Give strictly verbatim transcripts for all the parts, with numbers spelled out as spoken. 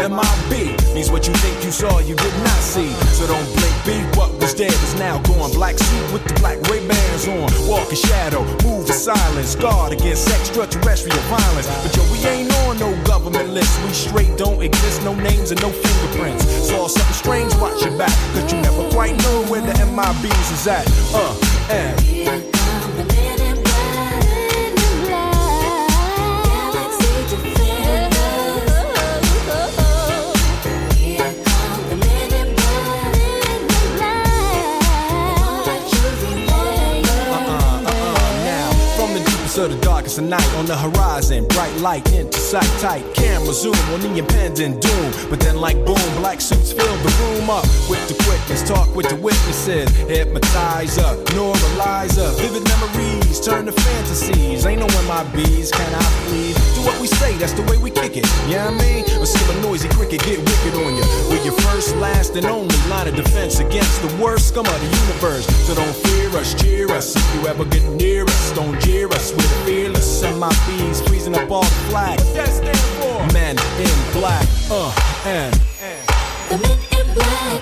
M I B means what you think you saw, you did not see. So don't blink, be what was dead is now gone. Black suit with the black Ray-Bans on. Walk in shadow, move in silence. Guard against extraterrestrial violence. But yo, we ain't on no government list. We straight don't exist, no names and no fingerprints. Saw something strange, watch your back. Cause you never quite know where the M I Bs is at. Uh, and here come the men in black. Galaxy defenders. Here come the men in black. Uh-uh, uh-uh, now, from the deepest of the darkest of night, on the horizon, bright light into sight tight. Camera zoom on the impending doom. But then like boom, black suits fill the room up with the quickness. Talk with the witnesses. Hypnotizer, neuralizer. Vivid memories turn to fantasies. Ain't no M I Bs, can I please? Do what we say, that's the way we kick it. Yeah, you know I mean? Or see a noisy cricket get wicked on you. We're your first, last, and only line of defense against the worst scum of the universe. So don't fear us, cheer us. If you ever get near us, don't jeer us. We're fearless. M I Bs freezing up all the flags. What that stand for? Men in black. Uh, and, and. The men in black.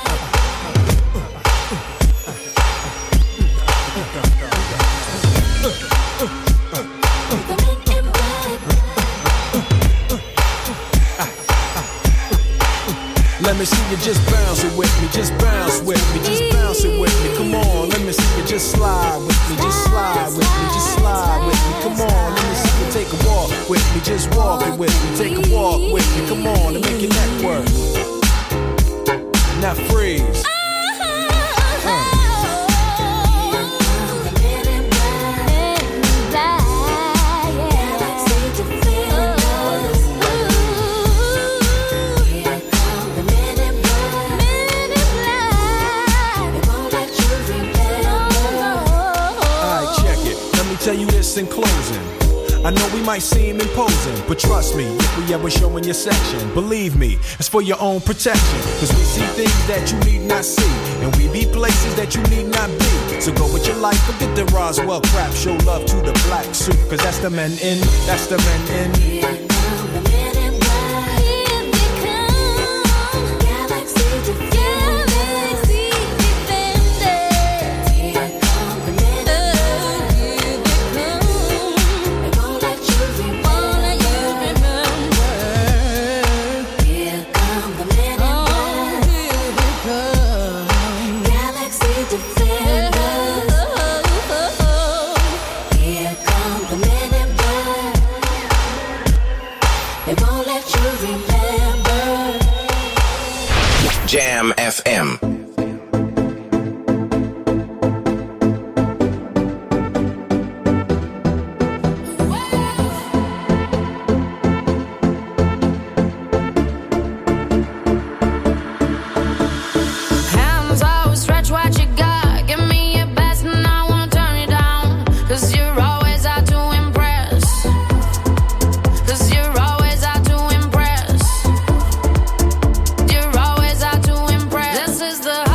Let me see you just bounce it with me, just bounce with me, just bounce it with me. Come on, let me see you just slide with me, just slide with me, just slide with me. Come on, let me see you take a walk with me, just walk it with me, take a walk with me. Come on, and make your neck work. Now freeze. Uh. Tell you this in closing. I know we might seem imposing, but trust me, if we ever show in your section, believe me, it's for your own protection. Cause we see things that you need not see, and we be places that you need not be. So go with your life, forget the Roswell crap. Show love to the black suit, cause that's the men in, that's the men in. Here come the men in black. Here they come. Galaxy defenders. Galaxy defenders. Here come the men in black. Jam F M. This is the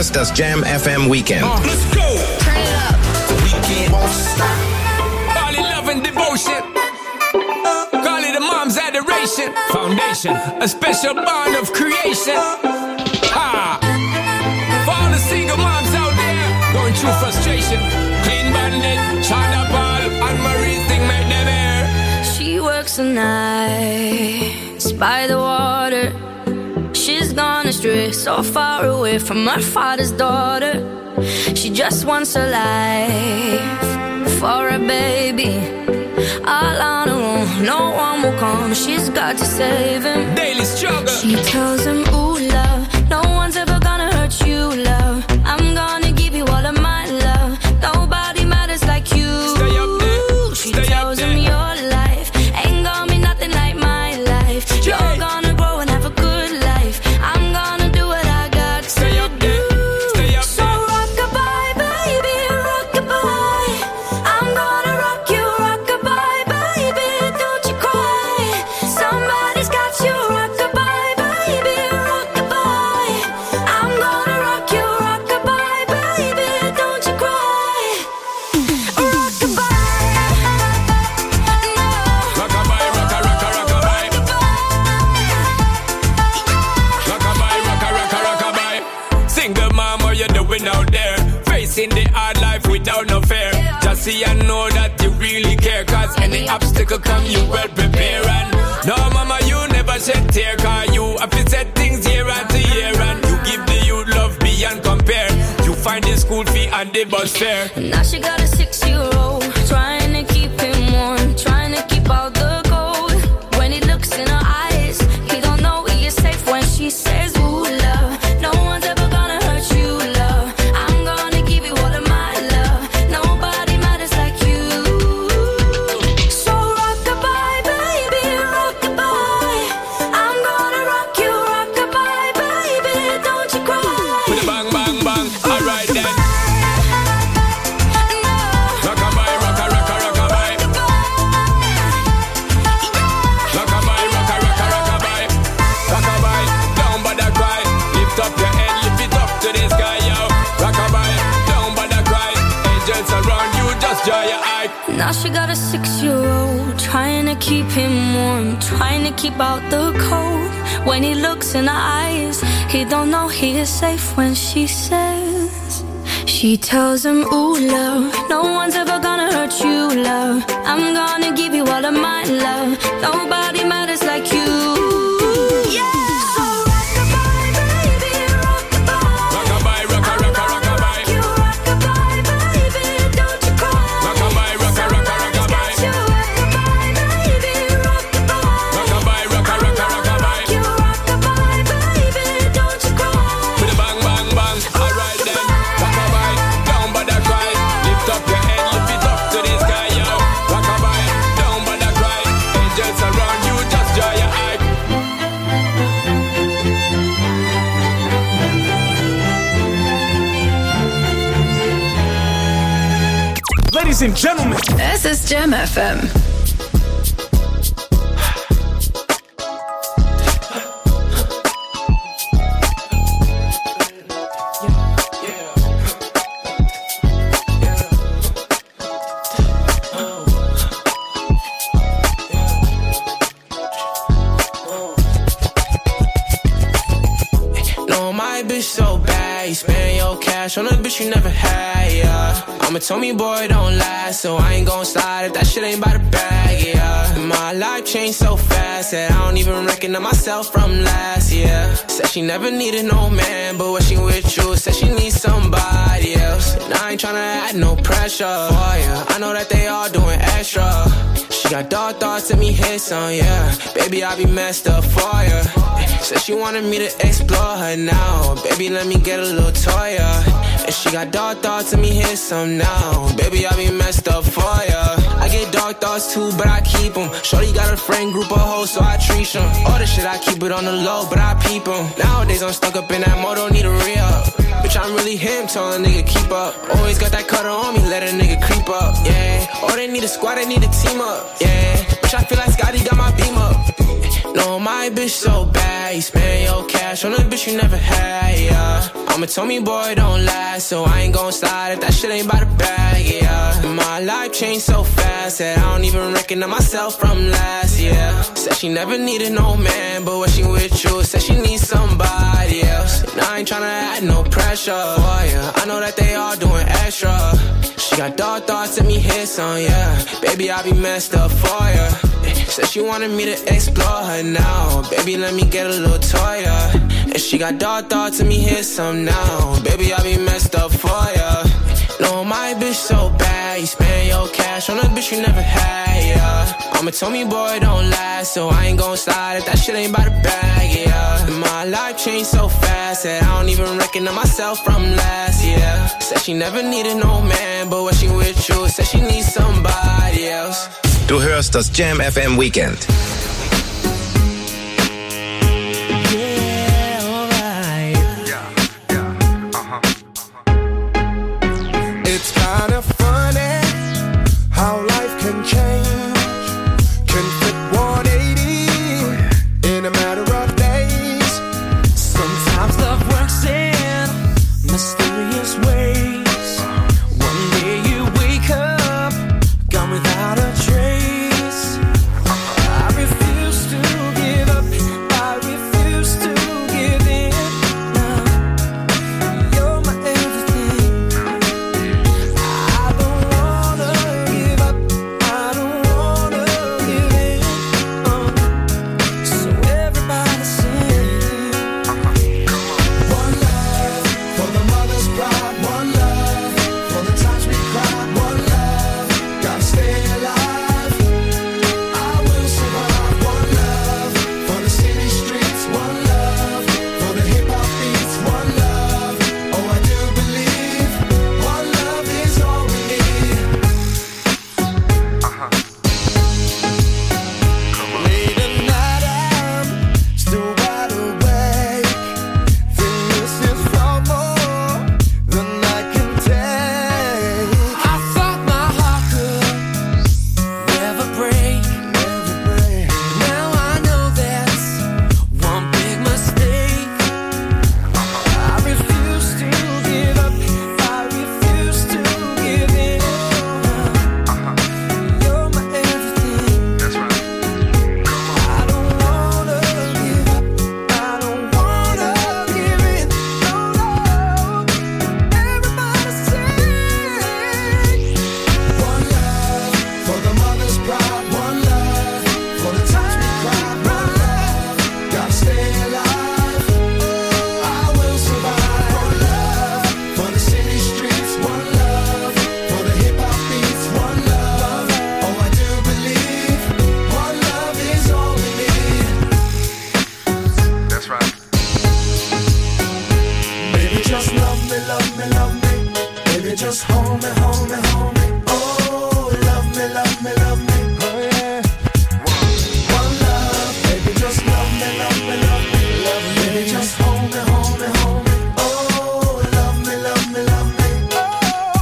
Fiesta's Jam F M Weekend. Uh, let's go! Turn it up. The weekend won't stop. Call it love and devotion. Call it a mom's adoration. Foundation, a special bond of creation. Ah. For all the single moms out there going through frustration. Clean Bandit, China Paul, and Marie thing made them air. She works the nights by the water. She's gone astray, so far away from her father's daughter. She just wants a life for a baby. All on her own, no one will come. She's got to save him. Daily struggle. She tells him, ooh, love, no one's ever gonna hurt you, love. I'm gonna give you all of my love. Nobody matters like you. Stay up there. She Stay tells up there. him your life ain't gonna be nothing like my life. You're Yeah. gonna grow and have a good life. I'm gonna do what I got to Stay up do. there. Stay up So there. rock-a-bye, baby, rock-a-bye. I'm gonna rock you, rock-a-bye, baby, don't you cry. Somebody's got you, rock-a-bye, baby, rock-a-bye. I'm gonna rock you, rock-a-bye, baby, don't you cry. Rock-a-bye, no. Rock-a-bye, rocka, rocka, rock-a-bye. Rock-a-bye, rocka, rocka, rock-a-bye. Single mom, what you doing out there? Facing the hard life without no fear. Just see and know that you really care. Cause any obstacle come, you well prepare. And no, mama, you never shed tear. Cause you have to set things year after year. And you give the youth love beyond compare. You find the school fee and the bus fare. Now she got a six-year-old, trying to keep him warm, trying to keep out the cold. When he looks in her eyes, he don't know he is safe when she says, ooh, love, no one's ever gonna hurt you, love. I'm gonna give you all of my love. Nobody matters like you. So rock-a-bye, baby, rock-a-bye. I'm gonna rock you, rock-a-bye, baby, don't you cry. With a bang, bang, bang. Alright then. No. Rock-a-bye, rocka, rocka, rock-a-bye. Rock-a-bye, rocka, rocka, rock-a-bye. Rock-a-bye, don't bother cry. Lift up your head, lift it up to the sky, yo. Rock-a-bye, don't bother cry. Angels around you, just dry your eye. Now she got a six-year-old, trying to keep him warm, trying to keep out the cold. When he looks in her eyes, he don't know he is safe when she says. She tells him, ooh, love, no one's ever gonna hurt you, love. I'm gonna give you all of my love. Nobody matters like you. Yeah. So rock-a-bye, baby, rock-a-bye. Rock-a-bye, rocka, rocka, rock-a-bye. You rock-a-bye, baby, don't you cry. Rock-a-bye, rocka, rocka, rock-a-bye. You rock-a-bye, baby, rock-a-bye. Rock-a-bye, rocka, rocka, rock-a-bye. You rock-a-bye, baby, don't you cry. With a bang, bang, bang. Alright then. Rock-a-bye, don't bother cry. Lift up your head, lift it up to the sky, yo. Rock-a-bye, don't bother cry. Angels around you, just dry your eye. Ladies and gentlemen, This is Jam F M. No, my bitch so bad. You spend your cash on a bitch you never had, yeah. I'm a Tommy boy, don't last, so I ain't gon' slide if that shit ain't by the bag, yeah. My life changed so fast that I don't even recognize myself from last year. Said she never needed no man, but when she with you, said she needs somebody else. And I ain't tryna add no pressure for ya. I know that they all doing extra. She got dark thoughts, let me hit some, yeah. Baby, I be messed up for ya. Said she wanted me to explore her now. Baby, let me get a little toy, yeah. And she got dark thoughts, let me hit some now. Baby, I be messed up for ya. I get dark thoughts too, but I keep them. Shorty got a friend group of hoes, so I treat them. All the shit, I keep it on the low, but I peep them. Nowadays, I'm stuck up in that mode, don't need a re-up. Bitch, I'm really him, tell a nigga keep up. Always got that cutter on me, let a nigga creep up, yeah. Oh, they need a squad, they need a team up, yeah. Bitch, I feel like Scotty got my beam up. No, my bitch so bad, you spend your cash on a bitch you never had, yeah. Mama told me, boy, don't lie, so I ain't gon' slide if that shit ain't by the bag, yeah. My life changed so fast that I don't even recognize myself from last year. Said she never needed no man, but when she with you, said she needs somebody else. And I ain't tryna add no pressure, oh yeah. I know that they all doing extra. She got dark thoughts, let me hit some, yeah. Baby, I be messed up for ya. Said she wanted me to explore her now. Baby, let me get a little toy, yeah. And she got dark thoughts, let me hit some now. Baby, I be messed up for ya. No, my bitch so bad, you spend your cash on a bitch you never had, yeah. Mama told me, boy, don't lie, so I ain't gon' slide if that shit ain't by the bag, yeah. My life changed so fast that I don't even recognize myself from last year. Said she never needed no man, but when she with you, said she needs somebody else. Du hörst das Jam F M Weekend. It's kind of funny how life can change, can flip one eighty in a matter of days. Sometimes love works in mysterious ways. One day you wake up, gone without a trace. I refuse to give up, I refuse to give in. Now, you're my everything. I don't wanna give up, I don't wanna give in. uh, So everybody sing. One love for the mother's pride, one love for the times we cried, one love, gotta stay alive. I will survive. One love for the city streets, one love for the hip hop beats, one love. Oh, I do believe one love is all we need. Late at night, I'm still wide awake. Think this is far more than I can take. I thought my heart could never break, never break. Now I know that's one big mistake. I refuse to give up, I refuse to give in. You're my everything. That's right. I don't wanna give up, I don't wanna give in. No, no. Everybody sing. One love for the mother's pride, one love for the times we cried, one love, gotta stay alive. I will survive. One love for the city streets, one love for the hip hop beats, one love. Oh, I do believe one love is all we need. That's right. Baby, just love me, love me, love me. Baby, just hold me, hold me, hold me. Oh, love me, love me, love me. Oh, yeah. One love, baby, just love me, love me, love me, love me. Baby, just hold me, hold me, hold me. Oh, love me, love me, love me. Oh.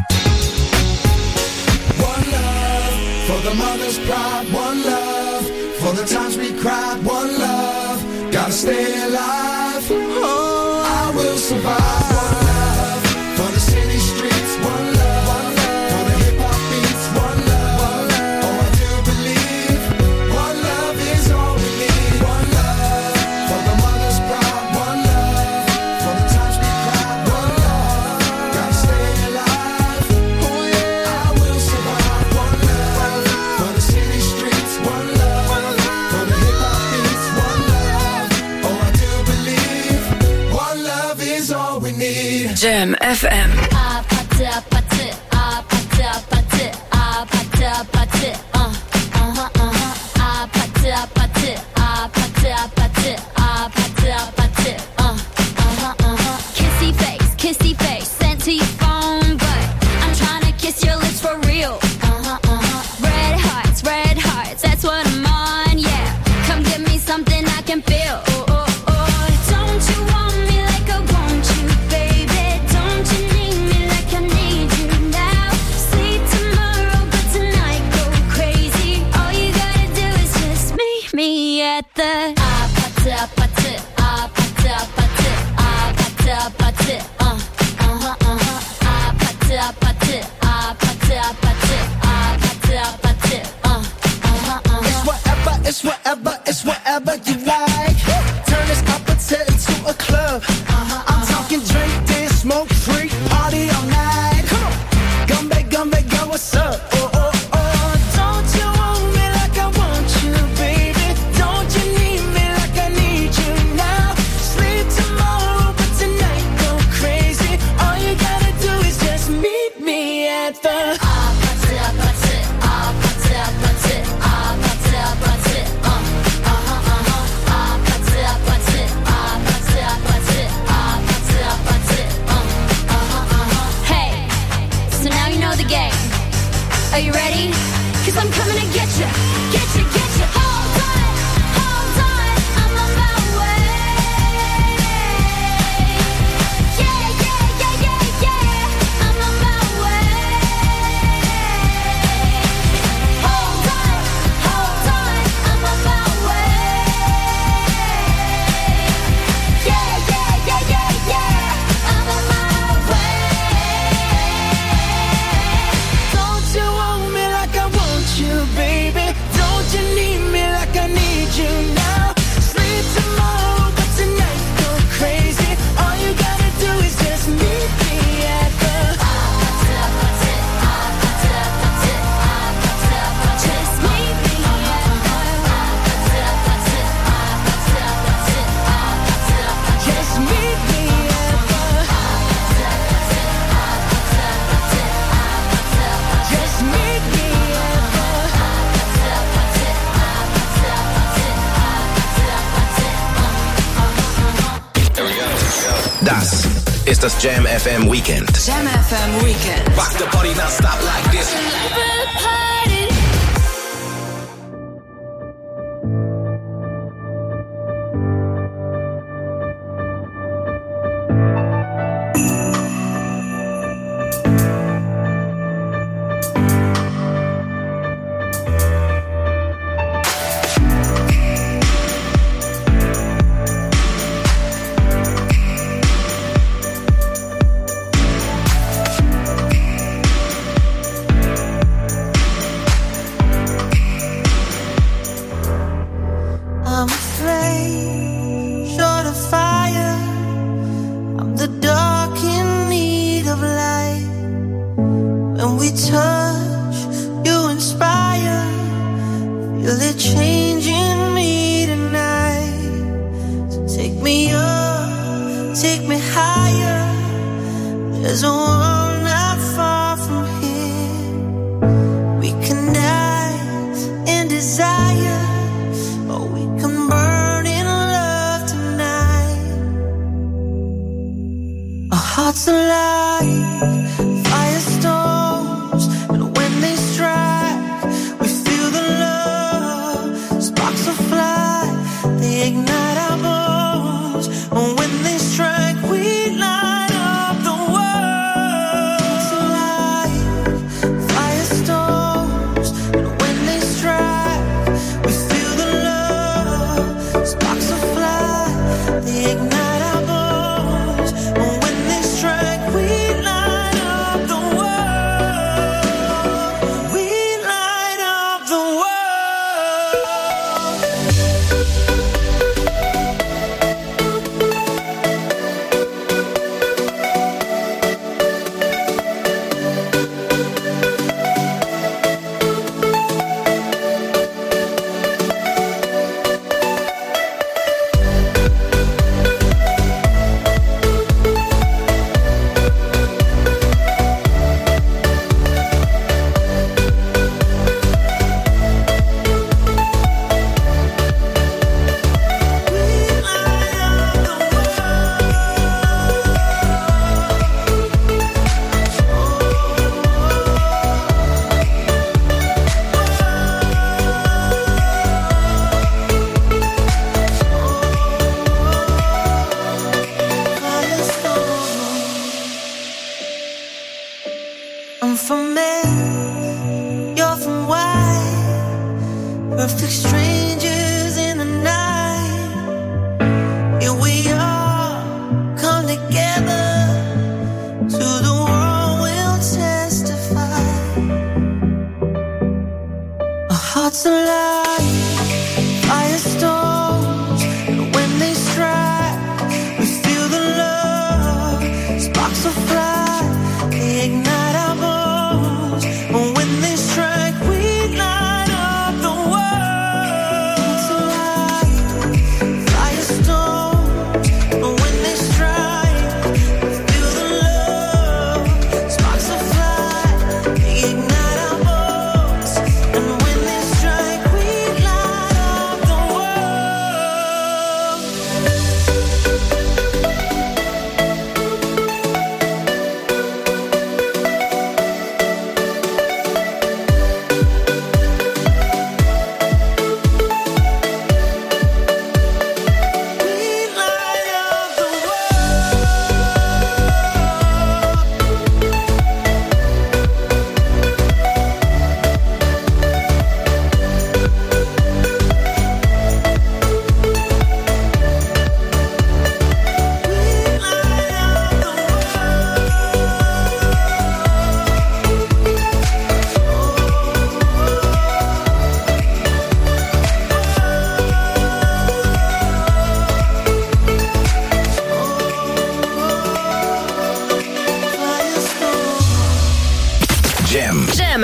One love for the mother's pride, one love for the times we cried, one love, gotta stay alive. Oh, I will survive. One love for the city streets, one love, one love for the hip hop beats, one love, one love. Oh, I do believe one love is all we need. One love for the mother's pride, one love for the times we cried, one love, gotta stay alive. Oh yeah, I will survive. One love for the city streets, one love for the hip hop beats, one love. Oh, I do believe one love is all we need. Jam F M. Ah, party, party, ah, party, party, ah, party, party, uh, uh-huh, uh-huh. Ah, party, party, ah, party, party, ah, party, party, uh, uh-huh, uh-huh. Kissy face, kissy face, sent to your phone, but I'm trying to kiss your lips for real. Uh-huh, uh-huh. Red hearts, red hearts, that's what I'm on, yeah. Come give me something I can feel. Oh, oh, oh. Don't you want me like I want you, baby? Don't you need me like I need you now? See tomorrow, but tonight go crazy. All you gotta do is just meet me at the ah, party, party, ah, party, party, ah, party, 아파트 uh, uh-huh, uh-huh. 아파트 아파트 아파트 아파트 아파트 아파트 uh, uh-huh, uh-huh. It's whatever, it's whatever, it's whatever you like. Turn this apache into a club. Uh-huh, I'm uh-huh. talking drink, dance, smoke, free, party all night. Come on, come back, come back, girl, what's up? Oh, oh, oh, don't you want me like I want you, baby? Don't you need me like I need you now? Sleep tomorrow, but tonight go crazy. All you gotta do is just meet me at the 아파트 아파트 아파트 아파트 아파트 아파트 uh, uh-huh, uh-huh. 아파트 아파트 아파트 아파트 아파트 아파트 uh, uh-huh, uh-huh. Hey, so now you know the game. Are you ready? Cause I'm coming to get you, get you, get you. Hold on, hold on, I'm on my way. Yeah, yeah, yeah, yeah, yeah, I'm on my way. Hold on, hold on, I'm on my way. Yeah, yeah, yeah, yeah, yeah, I'm on my way. Don't you want me like I want you, baby? Don't you need me like I need you now? Sleep tomorrow, but tonight go crazy. All you gotta do is just meet me at the 아파트 아파트 아파트 아파트 아파트 아파트 Just meet me at the 아파트 아파트 아파트 아파트 아파트 아파트 just meet me at the 아파트 아파트 아파트 아파트 아파트 아파트 just meet me at the 아파트 아파트 아파트 아파트 아파트 Das ist das Jam F M Weekend. Jam F M Weekend. Rock the party now, stop like this. party. I'm a flame, short of fire. I'm the dark in need of light. When we touch, you inspire. Feel it changing me tonight. So take me up, take me higher. There's a world not far from here. We can dance in desire. Oh, we can burn in love tonight. Our hearts alive, firestorms, and when they strike, we feel the love. Sparks will fly, they ignite our bones. And when they strike, we light up the world. Hearts alive, firestorms, and when they strike, we feel the love. Sparks will fly, they ignite our bones. And when they strike, we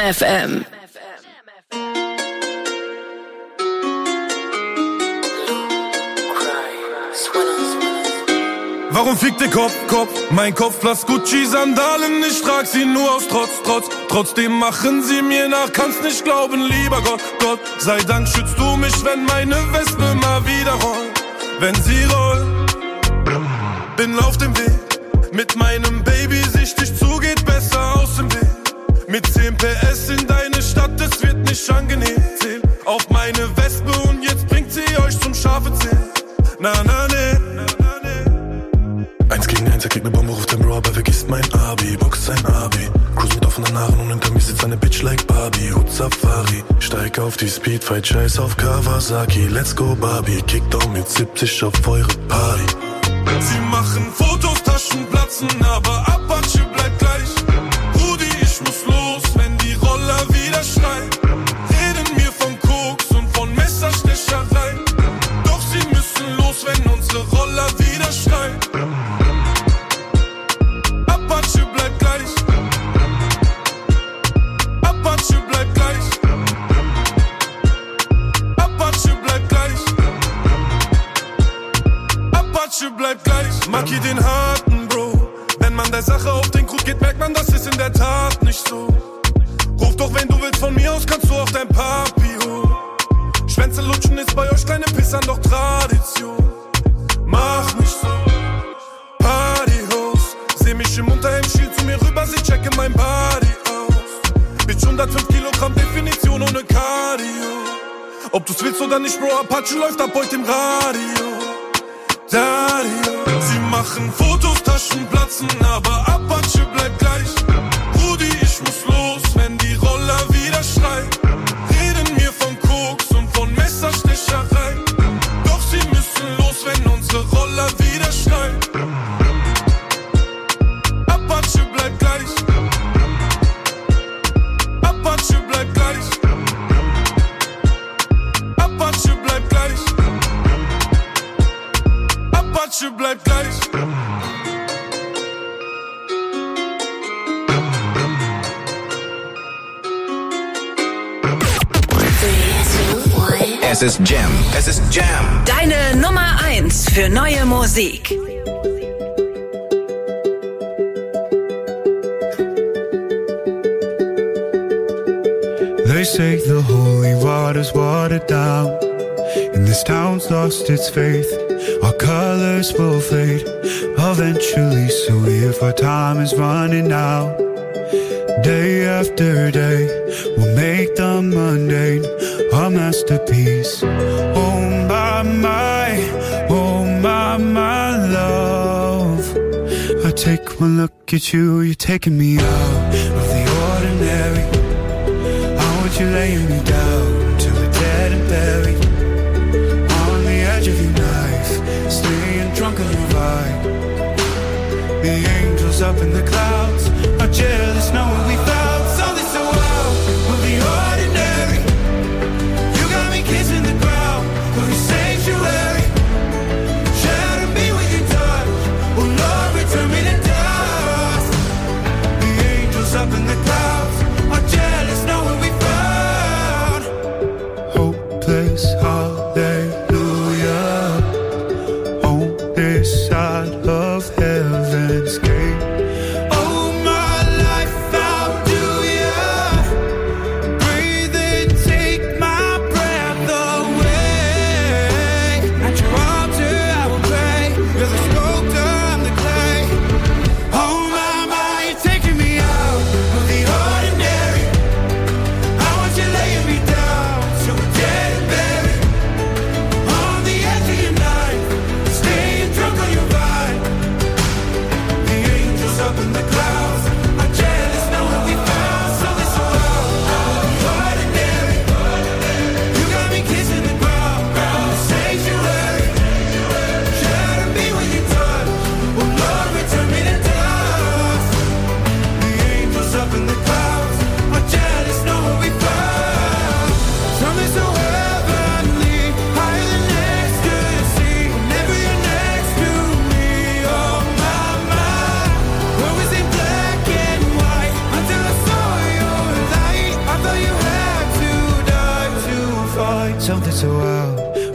F M. Warum fickt der Kopf, Kopf? Mein Kopf, Platz Gucci-Sandalen, ich trag sie nur aus Trotz, Trotz. Trotzdem machen sie mir nach, kannst nicht glauben, lieber Gott, Gott. Sei Dank schützt du mich, wenn meine Wespe mal wieder rollt. Wenn sie rollt, bin auf dem Weg. Mit meinem Baby sichtig zu, geht besser aus dem Weg. Mit zehn P S in deine Stadt, es wird nicht angenehm. Zähl auf meine Wespe und jetzt bringt sie euch zum scharfe Zählen. Na, na, ne. Eins gegen eins, er kriegt ne Bombe, ruft den Bro, aber vergisst mein Abi, boxt sein Abi. Cruise mit offenen Haaren und hinter mir sitzt eine Bitch like Barbie. Hut Safari, steig auf die Speedfight, scheiß auf Kawasaki. Let's go Barbie, Kickdown mit siebzig auf eure Party. Sie machen Fotos, Taschen platzen, aber Apache bleibt gleich. Rudi, ich muss los, wenn die Roller wieder schreien. Reden mir von Koks und von Messerstecherei. Doch sie müssen los, wenn unsere Roller wieder schreien. Apache bleibt gleich. Apache bleibt gleich. Apache bleibt gleich. Apache bleibt gleich. Maki den harten Bro. Wenn man der Sache auf den Krug geht, merkt man, das ist in der Tat nicht so. Ruf doch, wenn du willst, von mir aus kannst du auch dein Papi holen. Schwänze lutschen ist bei euch kleine Pissern doch Tradition. Mach nicht so. Partyhost. Seh mich im Unterhemd, schiel zu mir rüber, sie checke mein Body aus. Bitch, hundertfünf Kilogramm Definition ohne Cardio. Ob du's willst oder nicht, Bro, Apache läuft ab heute im Radio. Dario. Sie machen Fotos, Taschen platzen, aber Apache bleibt gleich. Rudi, ich muss los, wenn die Roller wieder schreien. Reden mir von Koks und von Messerstecherei. Doch sie müssen los, wenn unsere Roller wieder schreien. Apache bleibt gleich. Apache bleibt gleich. Apache bleibt gleich. Apache bleibt gleich. Es ist Jam. Es ist Jam. Deine Nummer eins für neue Musik. They say the holy water's watered down, and this town's lost its faith. Our colors will fade eventually, so if our time is running out, day after day, we'll make the mundane a masterpiece. Oh my, my, oh my, my love. I take one look at you, you're taking me out of the ordinary. I want you laying me down till we're dead and buried. On the edge of your knife, staying drunk on your vibe. The angels up in the clouds are jealous knowing we found something so wild. We'll be ordinary. You got me kissing the ground, we'll be sanctuary. Shatter me with your touch, oh Lord, return me to dust. The angels up in the clouds are jealous knowing we found hopeless hallelujah on this side of heaven's gate. Oh my life, how do ya breathe and take my breath away? At your altar I will pray, you're the sculptor, I'm the clay. Oh my, my, you're taking me out of the ordinary. I want you laying me down so we're dead and buried.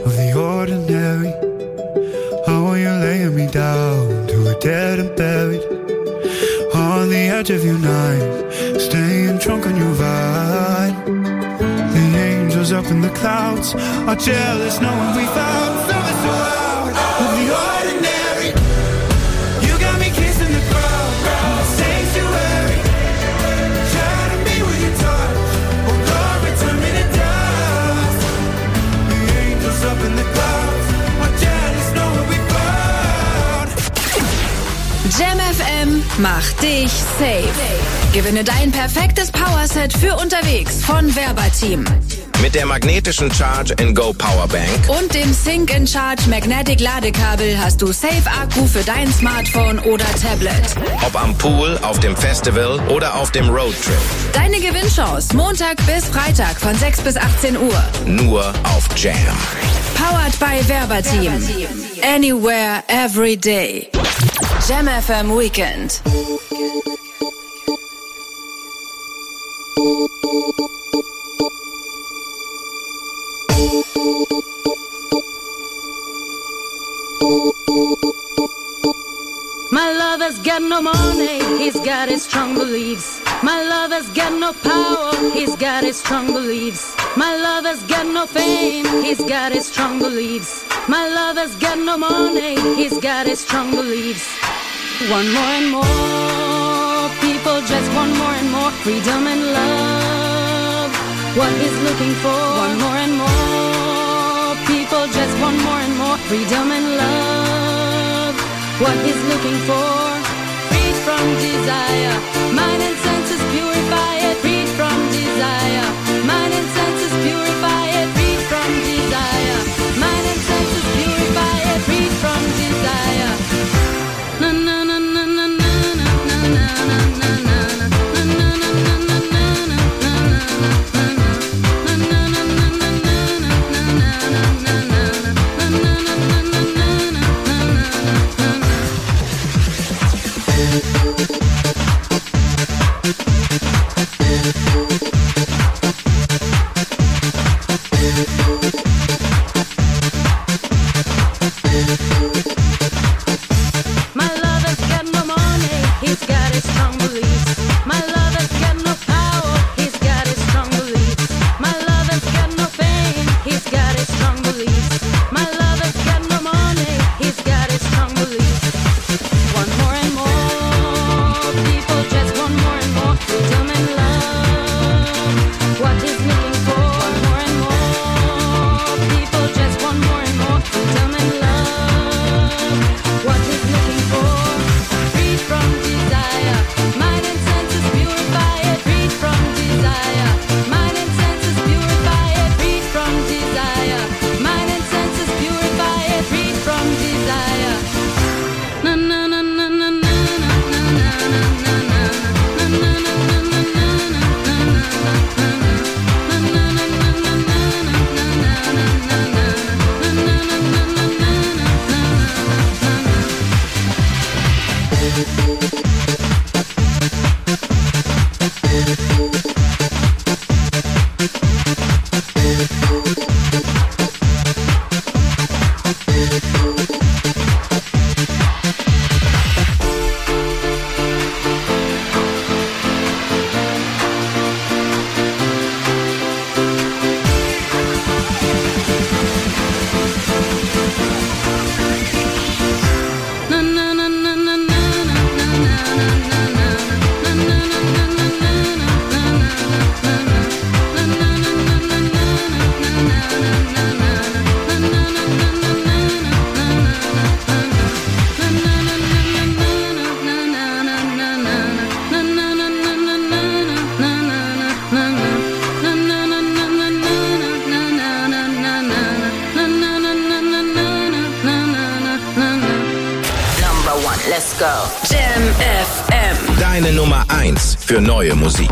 of the ordinary. How are you laying me down to a dead and buried? On the edge of your night, staying drunk on your vine. The angels up in the clouds are jealous knowing we found something so out of the ordinary. You got me kissing the ground, sanctuary. Shadow me with your touch, oh Lord, return me to dust. The angels up in the clouds are jealous knowing we found. Jam F M macht dich safe. Gewinne dein perfektes Powerset für unterwegs von Verbatim. Mit der magnetischen Charge and Go Powerbank und dem Sync and Charge Magnetic Ladekabel hast du Safe Akku für dein Smartphone oder Tablet. Ob am Pool, auf dem Festival oder auf dem Roadtrip. Deine Gewinnchance Montag bis Freitag von sechs bis achtzehn Uhr. Nur auf Jam. Powered by Verbatim. Anywhere, every day. Jam F M Weekend. My lover's got no money, he's got his strong beliefs. My lover's got no power, he's got his strong beliefs. My lover's got no fame, he's got his strong beliefs. My lover's got no money, he's got his strong beliefs. One more and more, people just want more and more freedom and love. What he's looking for, one more and more, people just want more and more freedom and love. What he's looking for, freed from desire, mind and senses purify it, freed from desire, mind and senses purify it, freed from desire, mind and senses purify it, freed from desire. Na na na na na na na na na na na. Let's go. Jam F M. Deine Nummer eins für neue Musik.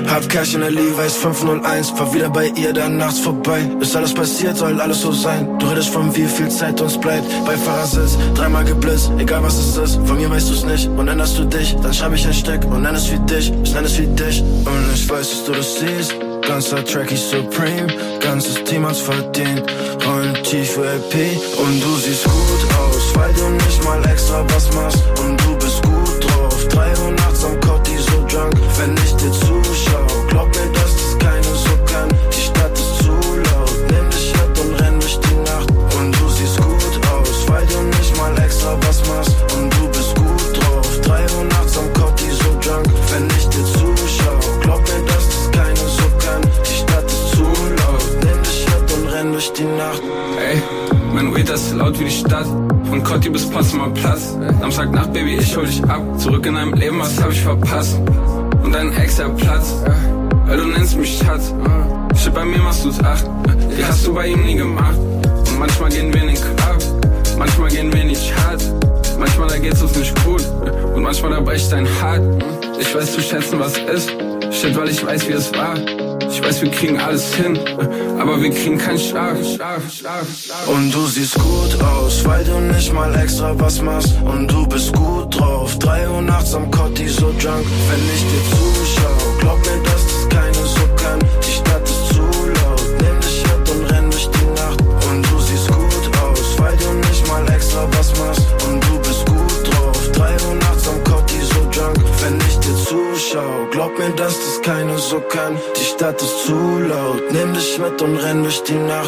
Hab Cash in der Levi's fünf null eins, fahr wieder bei ihr, dann nachts vorbei. Ist alles passiert, soll alles so sein. Du redest von wie viel Zeit uns bleibt. Bei Fahrersitz, dreimal geblitzt, egal was es ist. Von mir weißt du's nicht und änderst du dich. Dann schreib ich ein Stück und nenn es wie dich. Ich nenn es wie dich und ich weiß, dass du das siehst. Ganzer Track ist Supreme, ganzes Team hat's verdient. Rollen tief für L P und du siehst gut aus, weil du nicht mal extra was machst. Und du bist gut drauf, drei Uhr nachts am Cotti so drunk. Wenn ich dir zuschau, glaub mir, dass das keiner so kann. Die Stadt ist zu laut, nimm dich mit und renn durch die Nacht. Und du siehst gut aus, weil du nicht mal extra was machst. Und du bist gut drauf, drei Uhr nachts am Cotti so drunk. Wenn ich dir zuschau, glaub mir, dass das keiner so kann. Die Stadt ist zu laut, nimm dich mit und renn durch die Nacht. Ey, mein Weed ist laut wie die Stadt. Von Cotti bis Potsdamer Platz. Samstagnacht, Baby, ich hol dich ab. Zurück in deinem Leben, was hab ich verpasst? Und dein Ex hat Platz, weil du nennst mich Schatz. Shit, bei mir machst du's acht. Die hast du bei ihm nie gemacht. Und manchmal gehen wir in den Club, manchmal gehen wir nicht hart. Manchmal da geht's uns nicht gut und manchmal da bricht dein Hart. Ich weiß zu schätzen, was ist. Shit, weil ich weiß, wie es war. Ich weiß, wir kriegen alles hin, aber wir kriegen keinen Schlaf. Und du siehst gut aus, weil du nicht mal extra was machst. Und du bist gut drauf, drei Uhr nachts am Cotti so drunk. Wenn ich dir zuschau, glaub mir, dass das keiner so kann. Die Stadt ist zu laut, nimm dich mit und renn durch die Nacht. Und du siehst gut aus, weil du nicht mal extra was machst. Und du bist gut drauf, drei Uhr nachts am Cotti so drunk. Wenn ich dir zuschau, glaub mir, dass das keiner so kann. Die Stadt ist zu laut, nimm dich mit und renn durch die Nacht.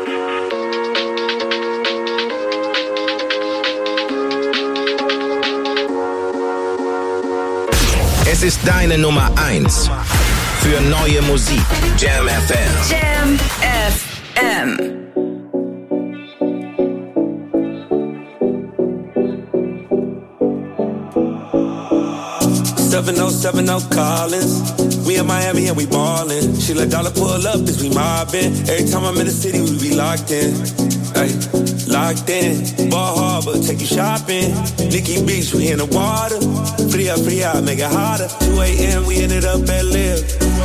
Es ist deine Nummer eins für neue Musik. Jam F M. Jam F M. seven oh seven oh Collins. We in Miami and we ballin'. She let dollar pull up as we mobbin'. Every time I'm in the city, we be locked in. Ay, locked in. Ball Harbor, take you shopping. Nikki Beach, we in the water. Free up, free out, make it hotter. two a.m. we ended up at Live.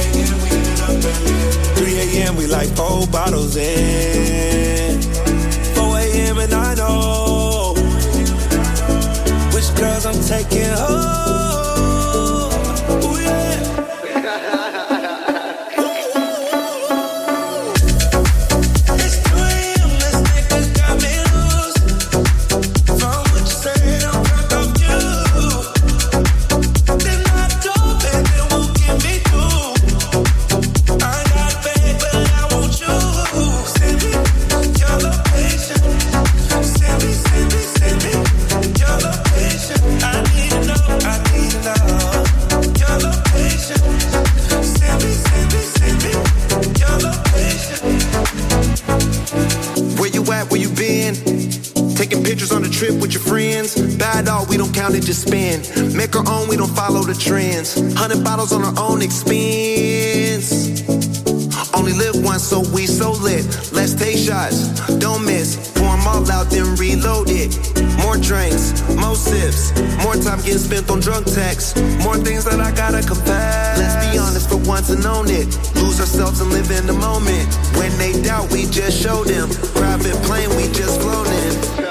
three a.m. we like four bottles in. four a.m. and I know which girls I'm taking home. Just spend, make our own, we don't follow the trends. Hundred bottles on our own expense. Only live once, so we so lit. Let's take shots, don't miss. Pour them all out, then reload it. More drinks, more sips. More time getting spent on drunk texts. More things that I gotta confess. Let's be honest for once and own it. Lose ourselves and live in the moment. When they doubt, we just show them. Private plane, we just floating.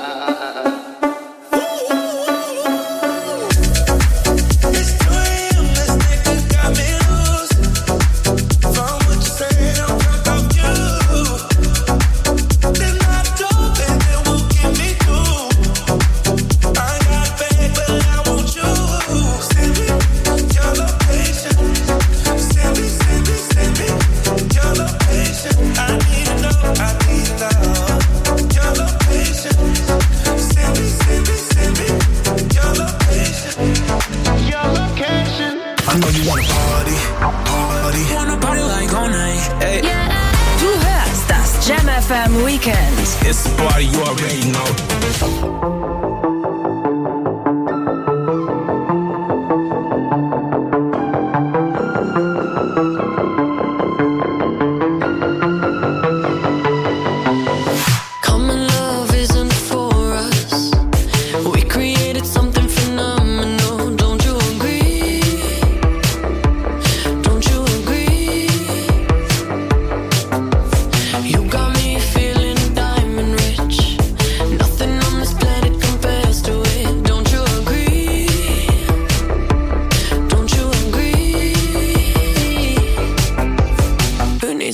It's the party, you already know. Don't you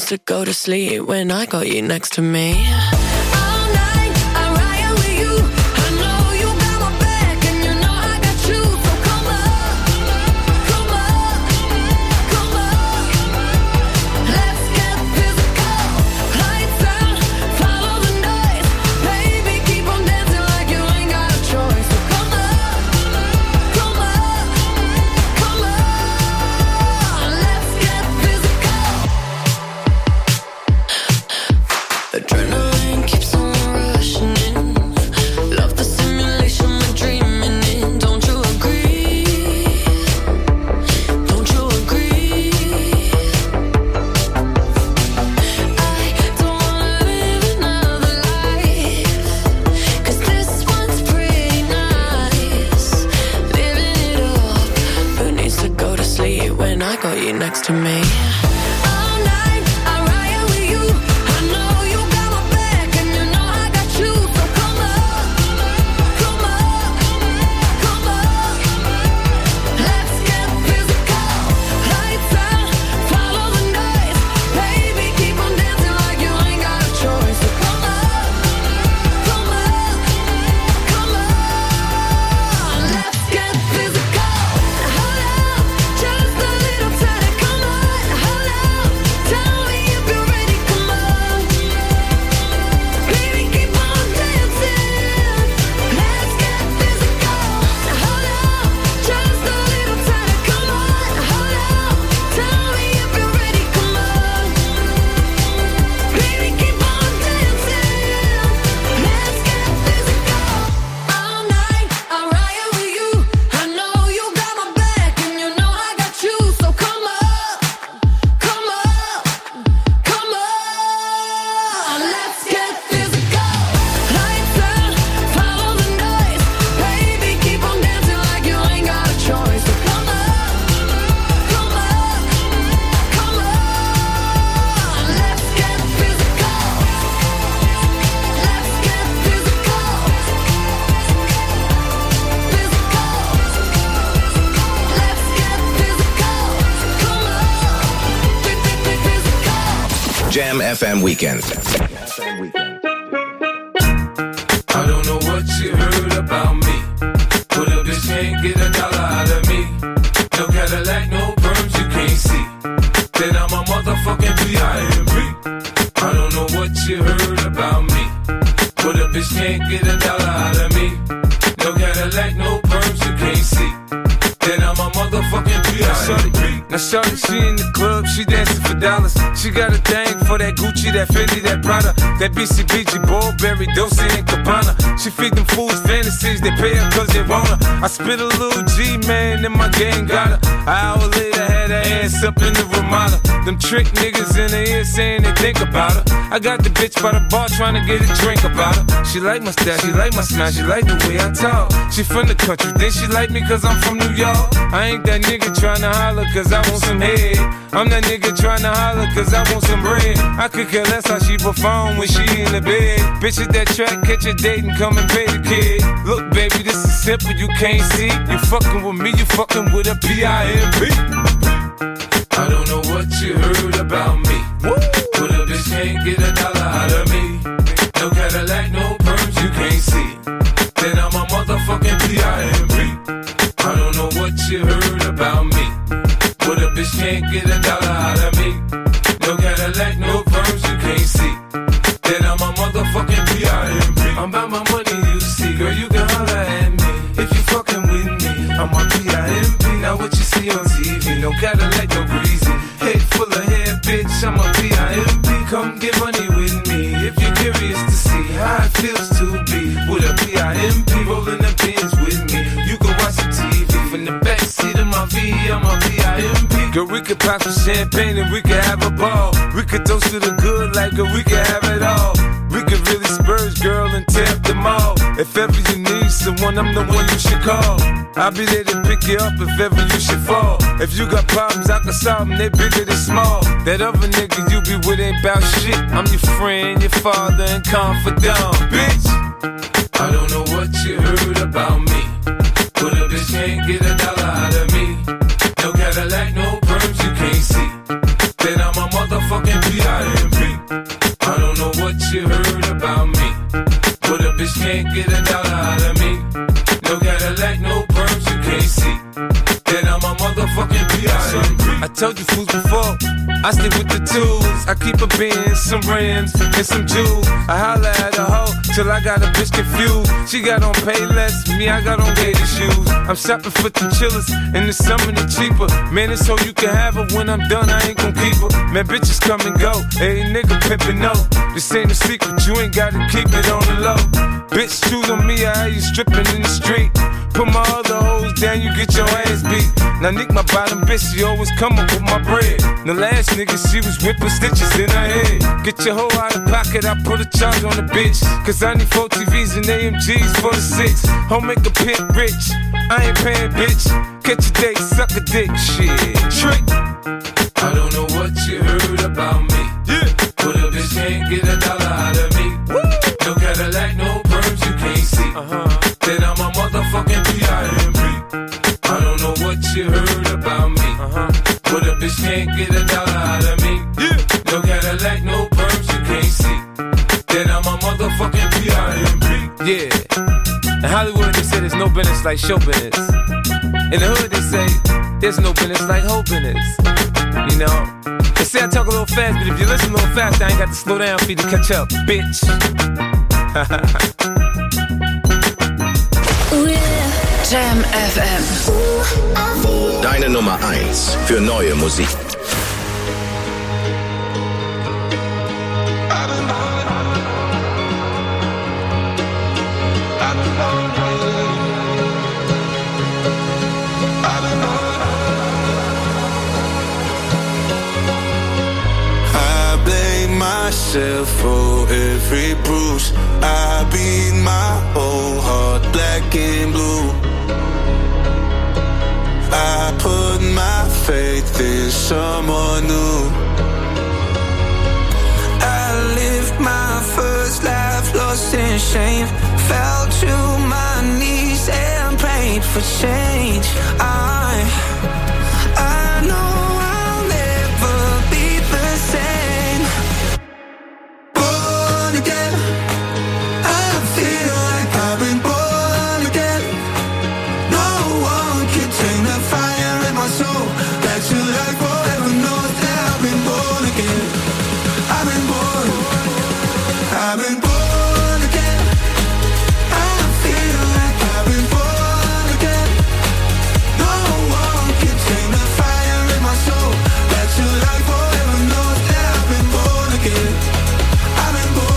to go to sleep when I got you next to me. Next to me. Jam F M Weekend. I don't know what you heard about me, but a bitch can't get a dollar out of me. No Cadillac, no perms you can't see. Then I'm a motherfucking P I M P. I don't know what you heard about me, but a bitch can't get a dollar out of me. No Cadillac, no perms you can't see. Then I'm a motherfucking P I M P. Now shorty, she in the club, she dancing for dollars. She got a thing for that Gucci, that Fendi, that Prada, that B C B G, Burberry, Dolce and Gabbana. She feed them fools fantasies, they pay her cause they want her. I spit a little G, man, and my gang got her. An hour later, had her ass up in the Ramada. Them trick niggas in the ear saying they think about her. I got the bitch by the bar trying to get a drink about her. She like my style, she like my smile, she like the way I talk. She from the country, then she like me cause I'm from New York. I ain't that nigga tryna holler cause I want some head. I'm that nigga tryna holler cause I want some bread. I could care less how she perform when she in the bed. Bitch at that track, catch a date and come and pay the kid. Look baby, this is simple, you can't see. You fucking with me, you fucking with a P I M P. I don't know what you heard about me, Woo! But a bitch can't get a dollar out of me. No Cadillac, no perms you can't see. Then I'm a motherfucking P I M P. I don't know what you heard about me, but a bitch can't get a dollar out of me. No Cadillac, no perms you can't see. Then I'm a motherfucking P I M P. I'm about my money, you see, girl, you can holler at me if you fucking with me. I'm a P I M P. Now what you see on T V, no Cadillac, no breezy. Head full of hair, bitch, I'm a P I M P. Come get money with me if you're curious to see how it feels to be with a P I M P. Rolling the pins with me, you can watch some T V from the backseat of my V. I'm a P I M P. Girl, we could pop some champagne and we could have a ball. We could toast to the good like girl, we could have it all. We could really spurge, girl, and tear up the mall. If ever you need someone, I'm the one you should call. I'll be there to pick you up if ever you should fall. If you got problems, I can solve them, they bigger than small. That other nigga you be with ain't bout shit. I'm your friend, your father, and confidant, bitch. I don't know what you heard about me, but a bitch can't get a dollar out of me. No Cadillac, no perms you can't see. Then I'm a motherfucking P I told you fools before. I stick with the tools. I keep a Benz, some rims, and some jewels. I holla at a hoe till I got a bitch confused. She got on Payless, me I got on gator shoes. I'm shopping for the chillers, and the summer the cheaper. Man, it's so you can have her. When I'm done, I ain't gon' keep her. Man, bitches come and go. Hey, nigga pimpin' no. This ain't a secret, you ain't gotta keep it on the low. Bitch, choose on me, I hear you stripping in the street. Put my other hoes down, you get your ass beat. Now Nick, my bottom bitch, she always come up with my bread. The last nigga, she was whipping stitches in her head. Get your hoe out of pocket, I put a charge on the bitch. Cause I need four T Vs and A M Gs for the six. Home make a pimp rich, I ain't paying bitch. Catch a date, suck a dick, shit. Trick. I don't know what you heard about me. Yeah. But a bitch can't get a dollar out of me. Woo. No Cadillac, no perms, you can't see. Uh-huh. Then I'm a motherfucking P I M P. I don't know what you heard about me. Uh-huh. But a bitch can't get a dollar out of me. Yeah. No Cadillac, no perms, you can't see. Then I'm a motherfucking P I M P. Yeah. In Hollywood, they say there's no business like show business. In the hood, they say there's no business like hoe business. You know? They say I talk a little fast, but if you listen a little fast, I ain't got to slow down for you to catch up, bitch. Jam F M. Deine Nummer eins für neue Musik. For every bruise, I beat my whole heart black and blue. I put my faith in someone new. I lived my first life lost in shame. Fell to my knees and prayed for change. I, I know I'll never be the same. Again, I feel like I've been born again. No one can tame the fire in my soul. That you like forever knows that I've been born again. I've been born. I've been born again. I feel like I've been born again. No one can tame the fire in my soul. That you like forever knows that I've been born again. I've been born.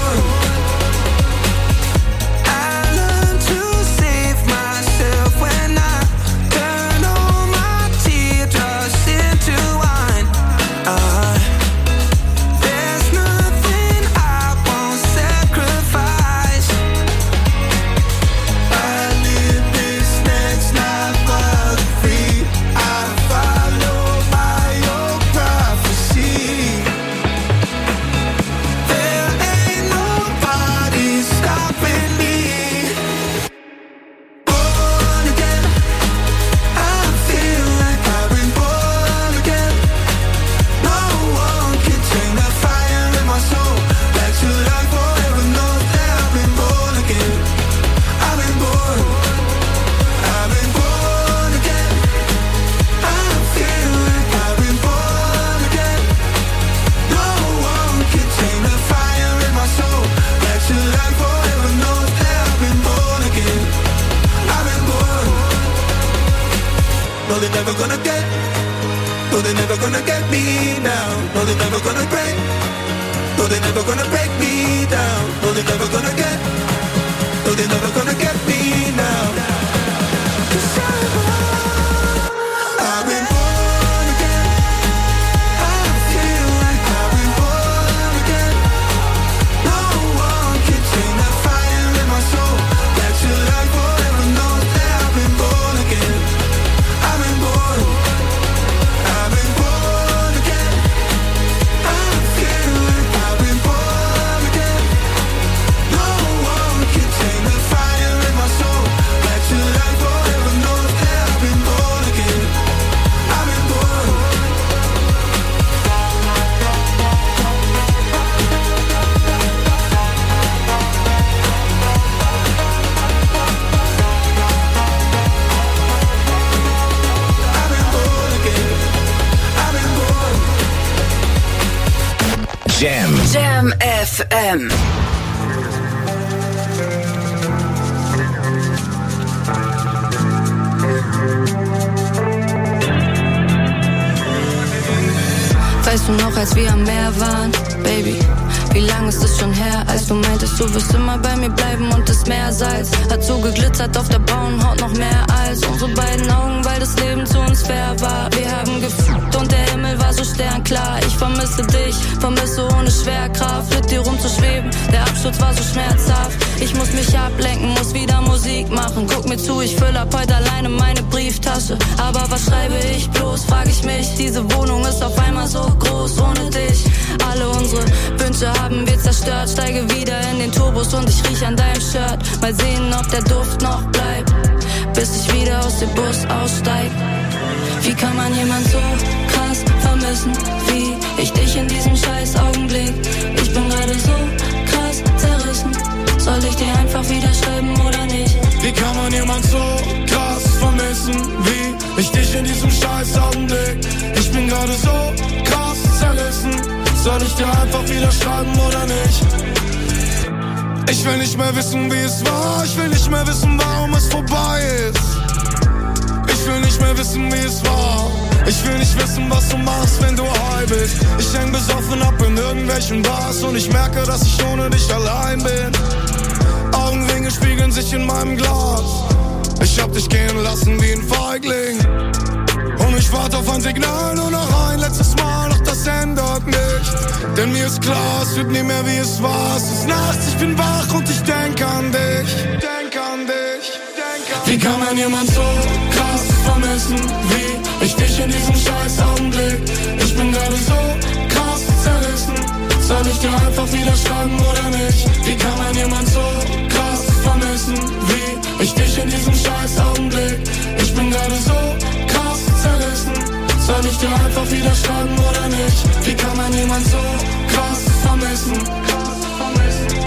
No Jam. Jam F M. Weißt du noch, als wir am Meer waren, Baby? Wie lang ist es schon her, als du meintest, du wirst immer bei mir bleiben und das Meersalz hat so geglitzert auf der braunen Haut noch mehr als unsere beiden Augen, weil das Leben zu uns fair war. Wir haben gefühlt und der Himmel war so sternklar. Ich vermisse dich, vermisse ohne Schwerkraft, mit dir rumzuschweben. Der Absturz war so schmerzhaft. Ich muss mich ablenken, muss wieder Musik machen. Guck mir zu, ich füll ab heute alleine meine Brieftasche. Aber was schreibe ich bloß, frag ich mich. Diese Wohnung ist auf einmal so groß ohne dich. Alle unsere Wünsche haben wir zerstört. Steige wieder in den Turbos und ich riech an deinem Shirt. Mal sehen, ob der Duft noch bleibt, bis ich wieder aus dem Bus aussteig. Wie kann man jemand so krass vermissen, wie ich dich in diesem scheiß Augenblick? Ich bin gerade so krass zerrissen. Soll ich dir einfach wieder schreiben oder nicht? Wie kann man jemand so krass vermissen, wie ich dich in diesem scheiß Augenblick? Ich bin gerade so krass zerrissen. Soll ich dir einfach wieder schreiben oder nicht? Ich will nicht mehr wissen, wie es war. Ich will nicht mehr wissen, warum es vorbei ist. Ich will nicht mehr wissen, wie es war. Ich will nicht wissen, was du machst, wenn du high bist. Ich häng besoffen ab in irgendwelchen Bars und ich merke, dass ich ohne dich allein bin. Augenringe spiegeln sich in meinem Glas. Ich hab dich gehen lassen wie ein Feigling. Und ich warte auf ein Signal, nur noch ein letztes Mal, doch das ändert nichts. Denn mir ist klar, es wird nie mehr wie es war. Es ist nachts, ich bin wach und ich denk an dich. Denk an dich, denk an dich. Wie kann man jemand so krass vermissen, wie ich dich in diesem scheiß Augenblick? Ich bin gerade so krass zerrissen. Soll ich dir einfach wieder schreiben oder nicht? Wie kann man jemand so krass vermissen, wie ich dich in diesem scheiß Augenblick? Ich bin gerade so krass zerrissen. Soll ich dir einfach wieder schreiben oder nicht? Wie kann man jemand so krass vermissen? Krass vermissen.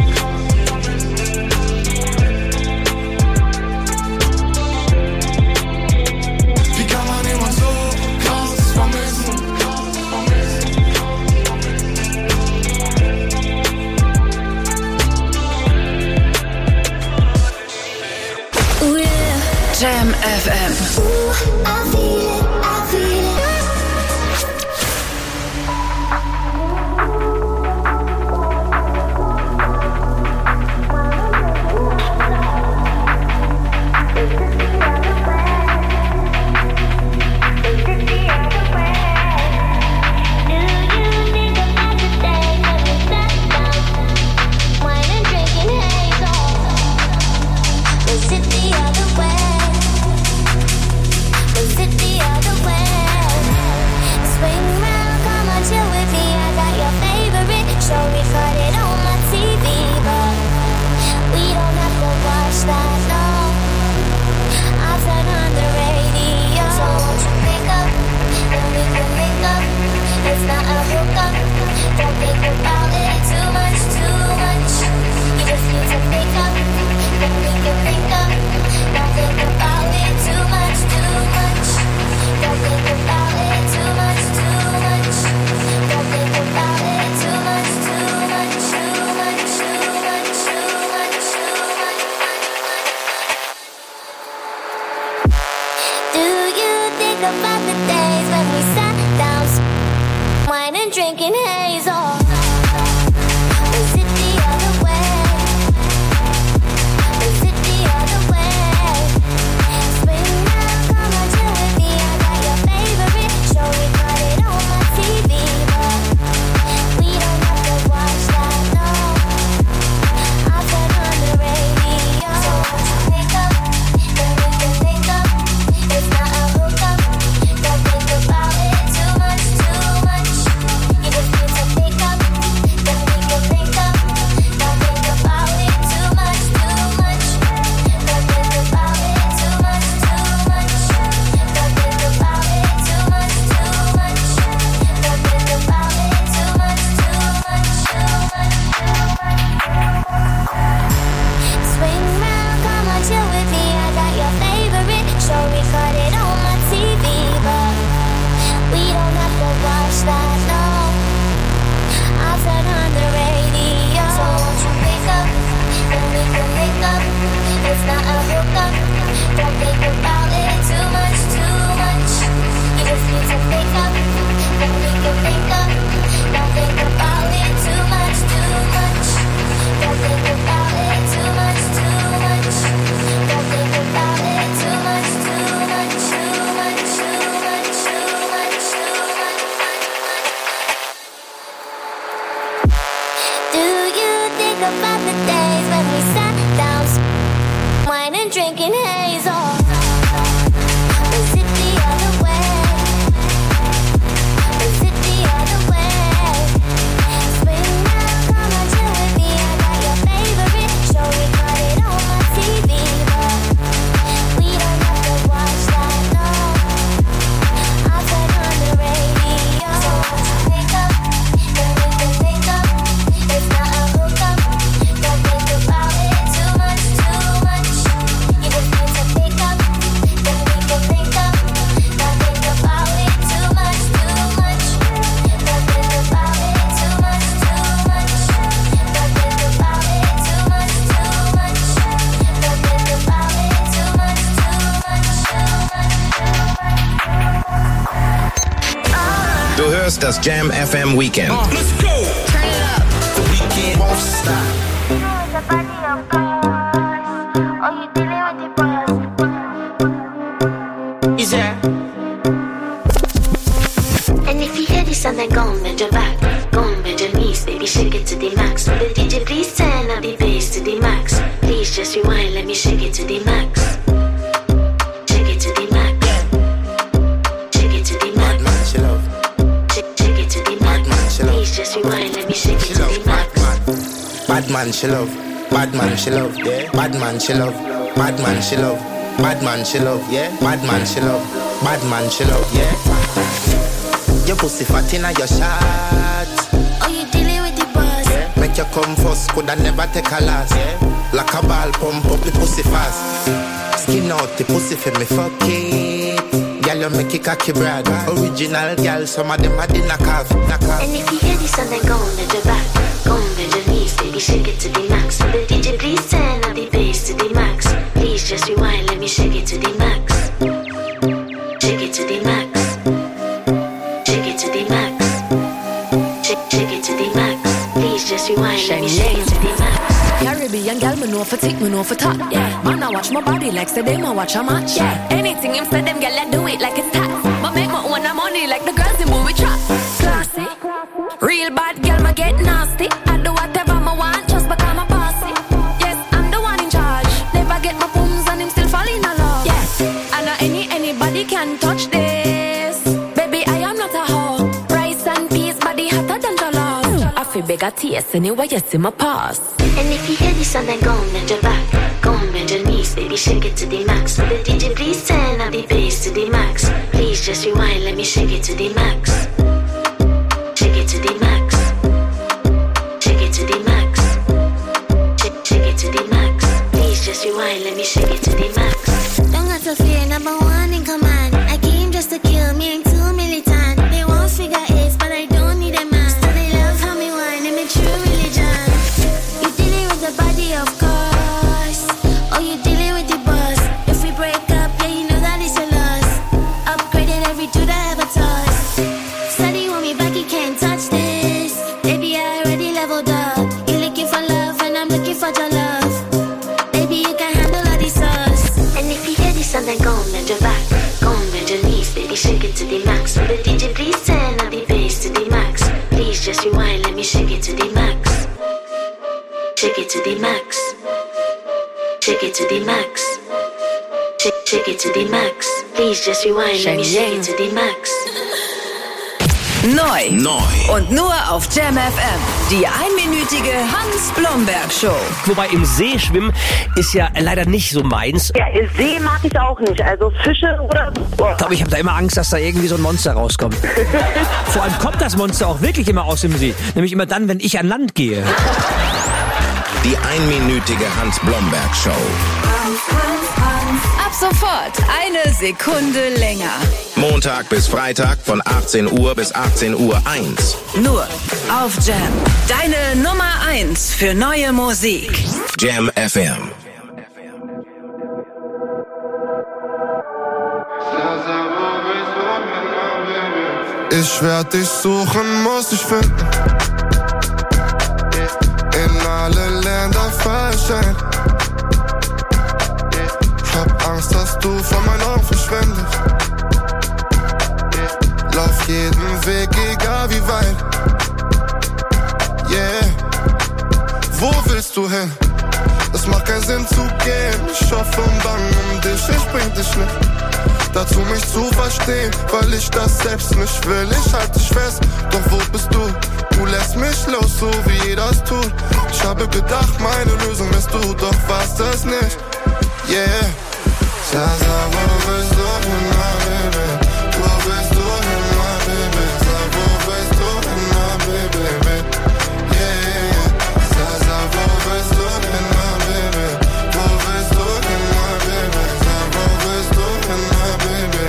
Wie kann man jemand so krass vermissen? Oh yeah. Jam F M. Ooh, I feel it, I feel it. It's about the days when we sat down, wine and drinking haze. Oh, is it the other way? Is it the other way? Spring now, come on, chill with me. I got your favorite show, we got it on my T V, but we don't have to watch that, no. I'll turn on the radio. So once you wake up, then we can think up. It's not a hookup. Don't think about it too much, too much. You just need to pick up, then we can think up. Don't think about it too much, too much. Don't think about it too much, too much. Don't think about it too much, too much. Don't think about it too much, too much. Du hörst das Jam F M Weekend. Let's go! Turn it up. The weekend won't stop. Is there? And if you hear this song, then go and bend your back. Go and bend your knees, baby, shake it to the max. Will the D J please turn up the bass to the max? Please just rewind, let me shake it to the max. Shake it to the max. Shake it to the max. Shake, shake it to the max. Please just rewind, let me shake it to the max. Bad man she love, bad man she love, yeah. Bad man she love, bad man she love, bad man she love, yeah. Bad man she love, bad man she love, yeah. Your pussy fat inna your shot. Oh, you dealing with the boss? Yeah. Make you come first, coulda never take a last. Yeah. Like a ball, pump up the pussy fast. Skin out the pussy for me, fuck it. Girl, you make it cocky brag. Original girl, some of them are the knock off, knock off. And if you hear this song, then go and bend your back. Go and bend your knees, baby, shake it to the max. Will the D J please turn up the bass to the max? Please just rewind, let me shake it to the max. Shake it to the max. Shake it to the max. Shake, shake it to the max. Please just rewind, let me shake it to the max. Caribbean girl, me know for tick, me know for top. Yeah, man, I watch my body like say them I watch a match. Yeah, anything him say them girl, I do it like it's tax. But make my own money like the girls in movie trap. Classy, real bad girl, me get nasty. I do whatever I want just because I'm a bossy. Yes, I'm the one in charge. Never get my booms and him still fall in love. Yes, I know any anybody can touch this. Baby, I am not a hoe. Rice and peas, body hotter than jollof. I feel bigger taste anyway, you see my pass. And if you hear this song, then go and bend your back. Go and bend your knees, baby, shake it to the max. Will the D J please turn up the bass to the max? Please just rewind, let me shake it to the max. Shake it to the max. Shake it to the max. Shake, shake it to the max. Please just rewind, let me shake it to the max. Don't got to fear, number one in command. I came just to kill me, ain't too militant. They won't figure eight, but I don't need a man. Still they love how me whine, I'm a true religion. You dealing with the body, of course. Oh, you dealing with the boss. If we break up, yeah, you know that it's a loss. Upgraded every dude I ever touched. Steady want me back, you can't touch this. Baby, I already leveled up. You're looking for love, and I'm looking for your love. Baby, you can handle all these sauce. And if you hear this song, then go and bend your back. Go and bend your knees, baby, shake it to the max. Will the D J please turn up the bass to the max? Please just rewind, let me shake it to the max. Shake it to the max. Shake it to the max. Shake, shake it to the max. Please just rewind, let me shake it to the max. Neu. Neu. Und nur auf Jam F M. Die einminütige Hans-Blomberg-Show. Wobei im See schwimmen ist ja leider nicht so meins. Ja, See mag ich auch nicht. Also Fische oder so. Ich glaube, ich habe da immer Angst, dass da irgendwie so ein Monster rauskommt. Vor allem kommt das Monster auch wirklich immer aus dem See. Nämlich immer dann, wenn ich an Land gehe. Die einminütige Hans-Blomberg-Show. Ab sofort eine Sekunde länger. Montag bis Freitag von achtzehn Uhr bis achtzehn Uhr eins. Nur auf Jam. Deine Nummer eins für neue Musik. Jam F M. Ich werd dich suchen, muss dich finden. In alle Länder verschenkt. Hab Angst, dass du von meinen Augen verschwindest. Lauf jeden Weg, egal wie weit. Yeah. Wo willst du hin? Es macht keinen Sinn zu gehen. Ich hoffe und bange um dich, ich bring dich nicht dazu, mich zu verstehen, weil ich das selbst nicht will. Ich halt dich fest, doch wo bist du? Du lässt mich los, so wie jeder es tut. Ich habe gedacht, meine Lösung bist du, doch warst es nicht. Yeah. Sasa, wo bist du hin, my baby? Wo bist du hin, my baby? Sag, wo bist du hin, my baby? Yeah. Sasa, wo bist du hin, my baby? Wo bist du hin, my baby? Sag, wo bist du hin, my baby?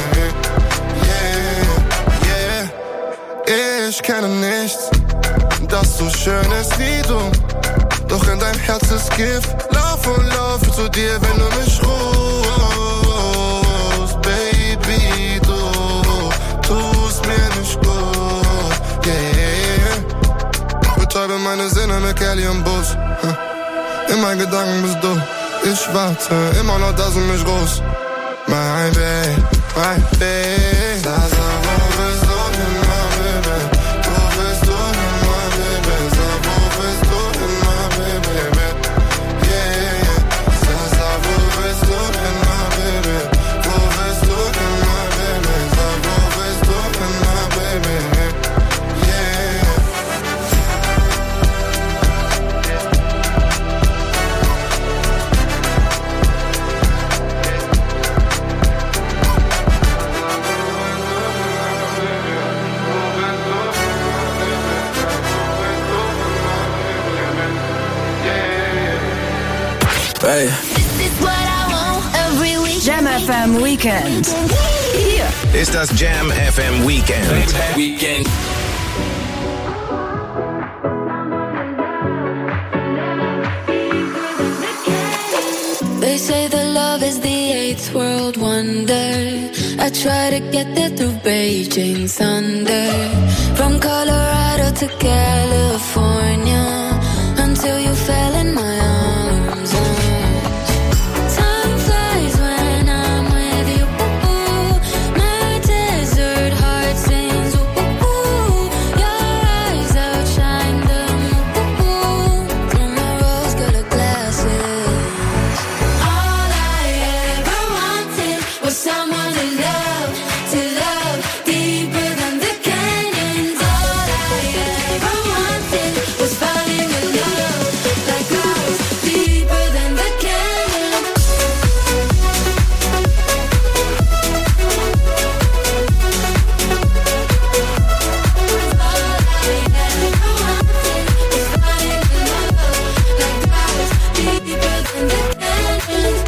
Yeah. Yeah. Ich kenne nichts, das so schön ist wie du. Doch in deinem Herz ist Gift. Lauf und lauf zu dir, wenn du mich rufst. Baby, du tust mir nicht gut. Yeah. Betäube meine Sinne mit Kelly im Bus. In meinen Gedanken bist du. Ich warte immer noch, dass du mich rufst. My baby, my baby. Sasa, wo bist du hin, my baby? Wo bist du hin, my baby? Sag, wo bist du hin, my baby? Yeah. Sasa, wo bist du hin, my baby? Wo bist du hin, my baby? Sag, wo bist du hin, my baby? Yeah. Hey. This is what I want every week. Jam F M Weekend. Hier ist das Jam F M Weekend. Weekend. They say that love is the eighth world wonder. I try to get there through Beijing thunder. From Colorado to California, until you fell in my arms. Time flies when I'm with you. My desert heart sings. Your eyes outshine them. Through my rose-colored glasses. All I ever wanted was someone to love, to love deeper than the canyons. All I ever wanted was falling in love like I was deeper than the canyons. All I ever wanted was falling in love like I was deeper than the canyons.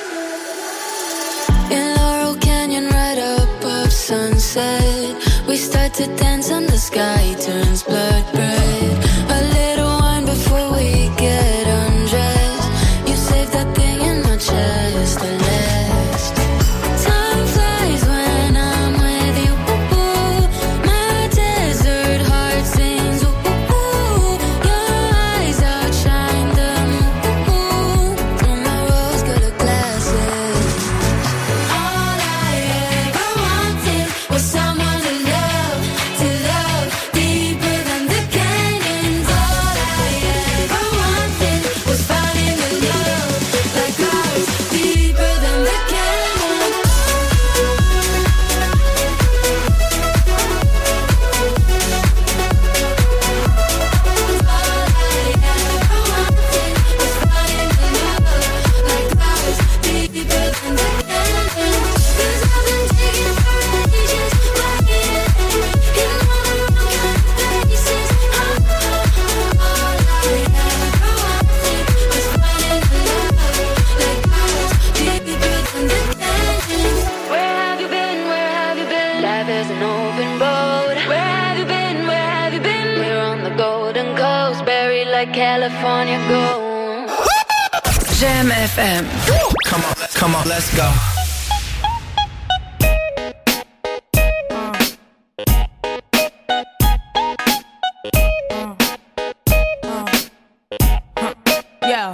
In Laurel Canyon, right above sunset, we start to dance and the sky turns blood red. A little wine before we get undressed. You save that thing in my chest, the last. Time flies when I'm with you. My desert heart sings. Your eyes outshine them. Through my rose-colored glasses. All I ever wanted was someone to love, to love deeper than the canyons. All I ever wanted was falling in love like I was deeper than the canyons. All I ever wanted was falling in love like I was deeper than the canyons. 'Cause I've been taking for ages, walking in all the wrong kind of places. All I ever wanted was falling in love like I was deeper than the canyons. Where have you been? Where have you been? Life is an open road. Where have you been? Where have you been? We're on the Golden Coast, buried like California gold. Jam F M. Come on, come on, let's go. Yo,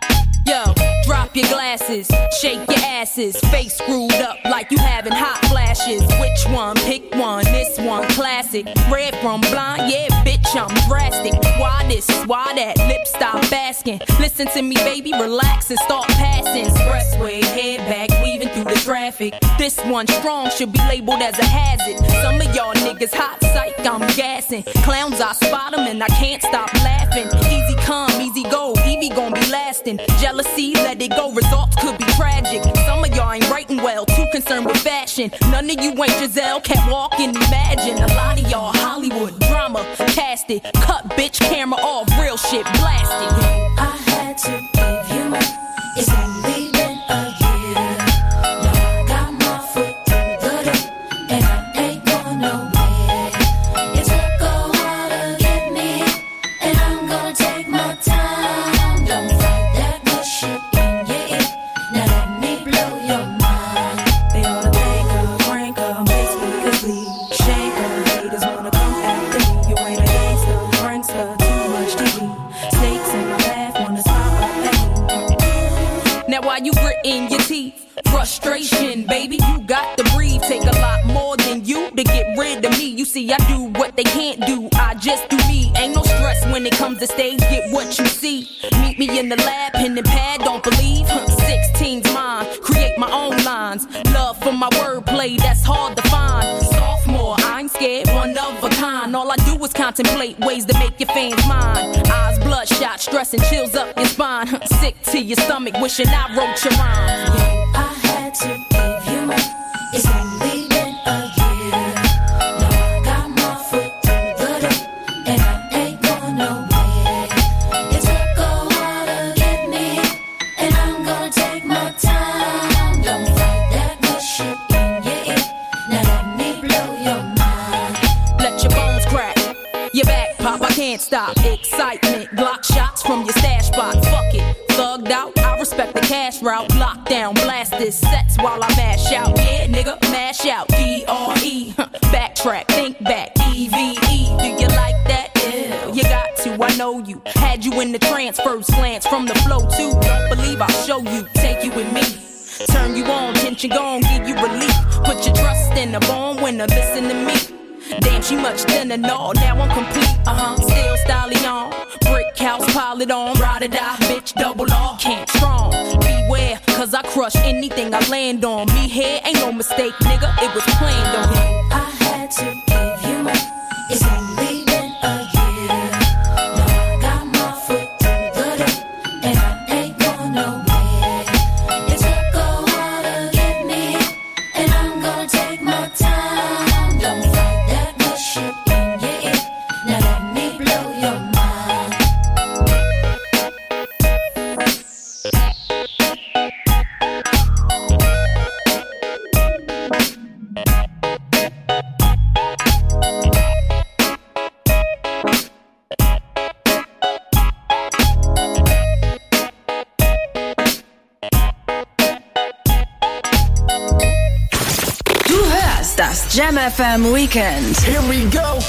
yo, drop your glasses, shake your asses, face screwed up like you having hot flashes. lashes. Which one? Pick one. This one, classic. Red from blind, yeah, bitch, I'm drastic. Why this? Why that? Lip stop asking. Listen to me, baby, relax and start passing. Expressway, head back, weaving through the traffic. This one strong should be labeled as a hazard. Some of y'all niggas hot psych, I'm gassing. Clowns, I spot them and I can't stop laughing. Easy come, easy go, Evie gon' be lasting. Jealousy, let it go, results could be tragic. Some of y'all ain't writing well, too concerned with fashion. None of you ain't Giselle, can't walk and imagine. A lot of y'all Hollywood drama, cast it. Cut bitch camera off, real shit blasted. I had to give you up. It's only been a year. Now I got my foot through the door, and I ain't going nowhere. It took a while to get me, and I'm gonna take my time. Don't fight that good shit in your ear. Now let me blow your mind. They ought to thank her, prank her, make speakers leave. Shake her, haters wanna come after me. You ain't a gangster, prankster, too much T V. Snakes in my path wanna smile up at me. Now why you gritting your teeth? Frustration, baby, you got to breathe. Take a lot more than you to get rid of me. You see, I do what they can't do. I just do me. Ain't no stress when it comes to stage. Get what you see. Meet me in the lab, pen and pad, don't believe. sixteen's mine. Create my own lines. Love for my wordplay, that's hard to find. Sophomore, I ain't scared, one of a kind. All I do is contemplate ways to make your fans mine. Eyes bloodshot, stress and chills up your spine. Sick to your stomach, wishing I wrote your rhymes. I had to give you up. It's only been a year. Now I got my foot through the door, and I ain't going nowhere. It took a while to get me, and I'm gonna take my time. Don't fight that good shit in your ear. Now let me blow your mind. Let your bones crack, your back pop, I can't stop. Excitement, block shots from your stash spot. Fuck it, thugged out, I respect the cash route. Lockdown, blast this sets while I mash out. Yeah, nigga, mash out, D R E. Backtrack, think back, E V E. Do you like that? Yeah, you got to, I know you. Had you in the trance, first glance from the flow too. Don't believe I'll show you, take you with me. Turn you on, tension gone, give you relief. Put your trust in the born winner, listen to me. Damn, she much thinner, no, now I'm complete, uh-huh. Still stallion, brick house, pile it on. Ride or die, bitch, double R, can't strong. Beware, cause I crush anything I land on. Me here ain't no mistake, nigga, it was planned on. I had to give you up. It's only been a year. Now I got my foot through the door, and I ain't going nowhere. It took a while to get me, and I'm gonna take my time. Don't fight that good shit in your ear. Now let me blow your mind. Du hörst das Jam F M Weekend. Here we go.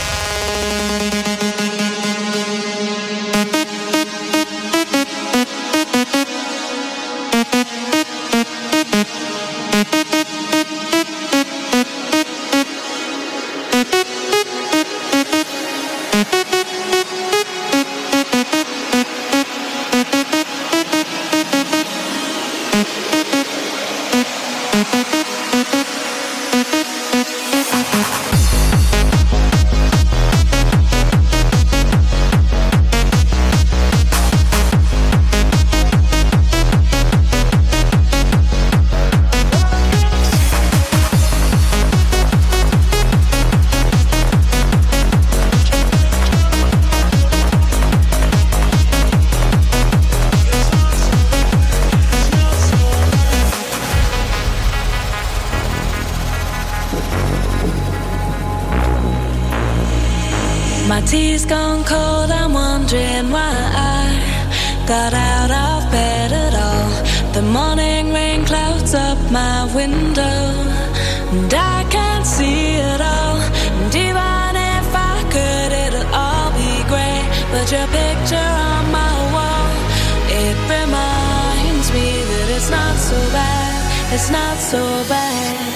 My tea's gone cold, I'm wondering why I got out of bed at all. The morning rain clouds up my window, and I can't see it all. And even if I could, it'll all be grey. But your picture on my wall, it reminds me that it's not so bad, it's not so bad.